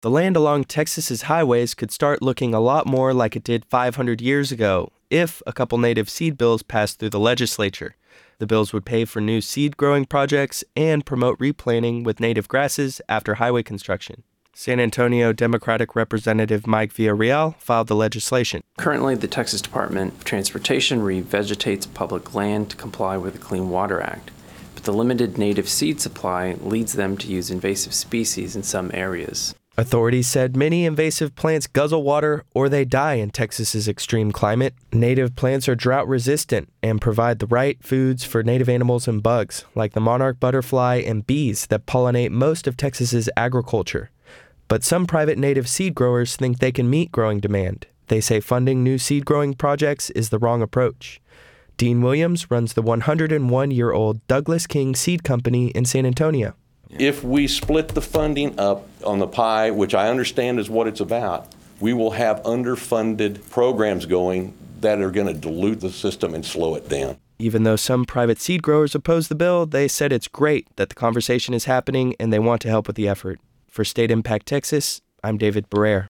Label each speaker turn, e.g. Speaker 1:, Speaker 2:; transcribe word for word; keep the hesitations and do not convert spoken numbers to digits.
Speaker 1: The land along Texas's highways could start looking a lot more like it did five hundred years ago if a couple native seed bills passed through the legislature. The bills would pay for new seed growing projects and promote replanting with native grasses after highway construction. San Antonio Democratic Representative Mike Villarreal filed the legislation.
Speaker 2: Currently, the Texas Department of Transportation revegetates public land to comply with the Clean Water Act, but the limited native seed supply leads them to use invasive species in some areas.
Speaker 1: Authorities said many invasive plants guzzle water or they die in Texas's extreme climate. Native plants are drought resistant and provide the right foods for native animals and bugs, like the monarch butterfly and bees that pollinate most of Texas's agriculture. But some private native seed growers think they can meet growing demand. They say funding new seed growing projects is the wrong approach. Dean Williams runs the one hundred one year old Douglas King Seed Company in San Antonio.
Speaker 3: If we split the funding up on the pie, which I understand is what it's about, we will have underfunded programs going that are going to dilute the system and slow it down.
Speaker 1: Even though some private seed growers oppose the bill, they said it's great that the conversation is happening and they want to help with the effort. For State Impact Texas, I'm David Barrere.